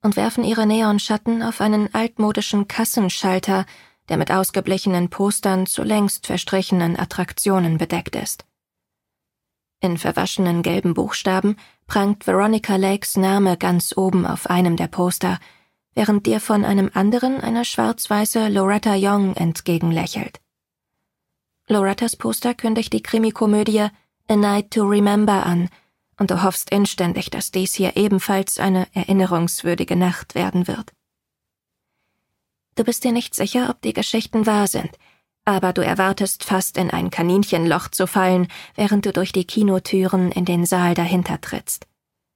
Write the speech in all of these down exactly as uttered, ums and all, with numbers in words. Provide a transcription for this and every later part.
und werfen ihre Neonschatten auf einen altmodischen Kassenschalter, der mit ausgeblichenen Postern zu längst verstrichenen Attraktionen bedeckt ist. In verwaschenen gelben Buchstaben prangt Veronica Lakes Name ganz oben auf einem der Poster, während dir von einem anderen eine schwarz-weiße Loretta Young entgegenlächelt. Lorettas Poster kündigt die Krimikomödie A Night to Remember an, und du hoffst inständig, dass dies hier ebenfalls eine erinnerungswürdige Nacht werden wird. Du bist dir nicht sicher, ob die Geschichten wahr sind, aber du erwartest fast in ein Kaninchenloch zu fallen, während du durch die Kinotüren in den Saal dahinter trittst.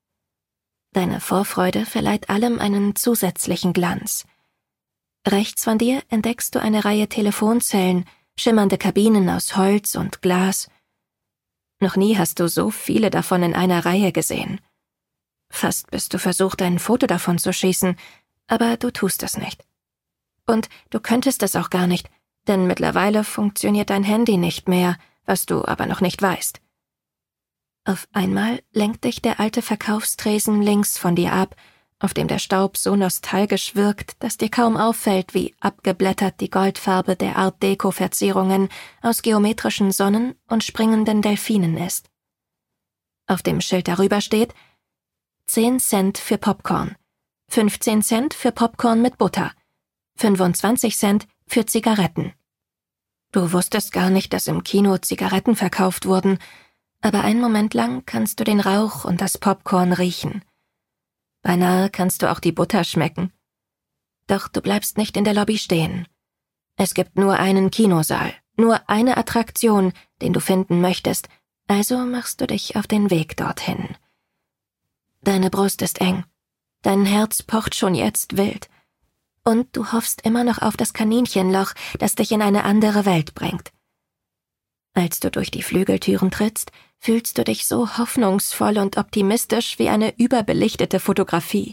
Deine Vorfreude verleiht allem einen zusätzlichen Glanz. Rechts von dir entdeckst du eine Reihe Telefonzellen, schimmernde Kabinen aus Holz und Glas. Noch nie hast du so viele davon in einer Reihe gesehen. Fast bist du versucht, ein Foto davon zu schießen, aber du tust es nicht. Und du könntest es auch gar nicht, denn mittlerweile funktioniert dein Handy nicht mehr, was du aber noch nicht weißt. Auf einmal lenkt dich der alte Verkaufstresen links von dir ab, auf dem der Staub so nostalgisch wirkt, dass dir kaum auffällt, wie abgeblättert die Goldfarbe der Art-Deco-Verzierungen aus geometrischen Sonnen und springenden Delfinen ist. Auf dem Schild darüber steht: zehn Cent für Popcorn, fünfzehn Cent für Popcorn mit Butter, fünfundzwanzig Cent für Zigaretten. Du wusstest gar nicht, dass im Kino Zigaretten verkauft wurden, aber einen Moment lang kannst du den Rauch und das Popcorn riechen. Beinahe kannst du auch die Butter schmecken. Doch du bleibst nicht in der Lobby stehen. Es gibt nur einen Kinosaal, nur eine Attraktion, den du finden möchtest, also machst du dich auf den Weg dorthin. Deine Brust ist eng, dein Herz pocht schon jetzt wild, und du hoffst immer noch auf das Kaninchenloch, das dich in eine andere Welt bringt. Als du durch die Flügeltüren trittst, fühlst du dich so hoffnungsvoll und optimistisch wie eine überbelichtete Fotografie.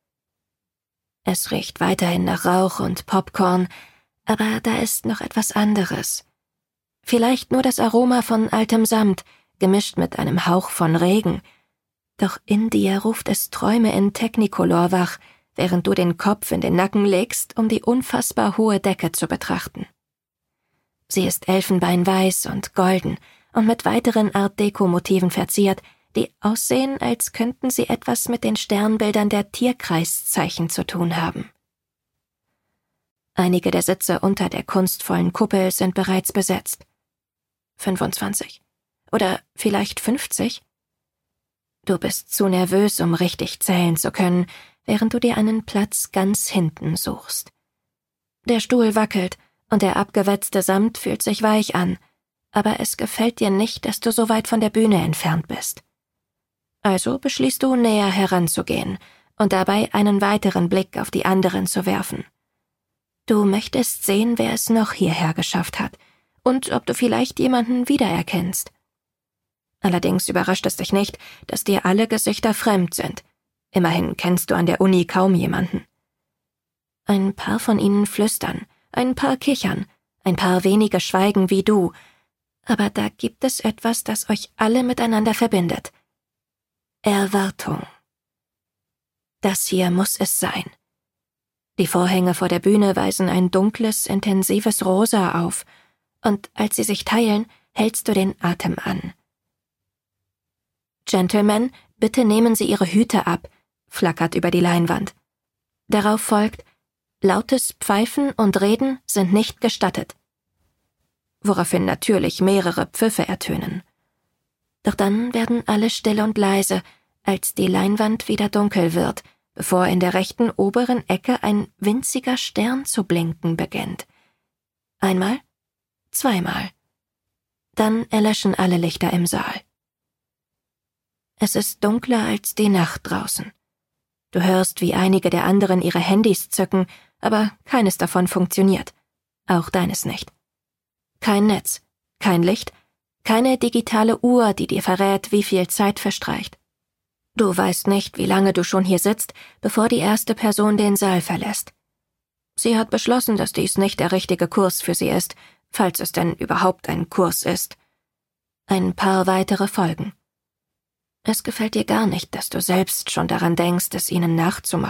Es riecht weiterhin nach Rauch und Popcorn, aber da ist noch etwas anderes. Vielleicht nur das Aroma von altem Samt, gemischt mit einem Hauch von Regen. Doch in dir ruft es Träume in Technicolor wach, während du den Kopf in den Nacken legst, um die unfassbar hohe Decke zu betrachten. Sie ist elfenbeinweiß und golden und mit weiteren Art-Deco-Motiven verziert, die aussehen, als könnten sie etwas mit den Sternbildern der Tierkreiszeichen zu tun haben. Einige der Sitze unter der kunstvollen Kuppel sind bereits besetzt. fünfundzwanzig. Oder vielleicht fünfzig? Du bist zu nervös, um richtig zählen zu können, während du dir einen Platz ganz hinten suchst. Der Stuhl wackelt, und der abgewetzte Samt fühlt sich weich an, aber es gefällt dir nicht, dass du so weit von der Bühne entfernt bist. Also beschließt du, näher heranzugehen und dabei einen weiteren Blick auf die anderen zu werfen. Du möchtest sehen, wer es noch hierher geschafft hat und ob du vielleicht jemanden wiedererkennst. Allerdings überrascht es dich nicht, dass dir alle Gesichter fremd sind. Immerhin kennst du an der Uni kaum jemanden. Ein paar von ihnen flüstern, ein paar kichern, ein paar wenige schweigen wie du, aber da gibt es etwas, das euch alle miteinander verbindet. Erwartung. Das hier muss es sein. Die Vorhänge vor der Bühne weisen ein dunkles, intensives Rosa auf, und als sie sich teilen, hältst du den Atem an. Gentlemen, bitte nehmen Sie Ihre Hüte ab, flackert über die Leinwand. Darauf folgt: Lautes Pfeifen und Reden sind nicht gestattet. Woraufhin natürlich mehrere Pfiffe ertönen. Doch dann werden alle still und leise, als die Leinwand wieder dunkel wird, bevor in der rechten oberen Ecke ein winziger Stern zu blinken beginnt. Einmal, zweimal. Dann erlöschen alle Lichter im Saal. Es ist dunkler als die Nacht draußen. Du hörst, wie einige der anderen ihre Handys zücken, aber keines davon funktioniert. Auch deines nicht. Kein Netz, kein Licht, keine digitale Uhr, die dir verrät, wie viel Zeit verstreicht. Du weißt nicht, wie lange du schon hier sitzt, bevor die erste Person den Saal verlässt. Sie hat beschlossen, dass dies nicht der richtige Kurs für sie ist, falls es denn überhaupt ein Kurs ist. Ein paar weitere folgen. Es gefällt dir gar nicht, dass du selbst schon daran denkst, es ihnen nachzumachen.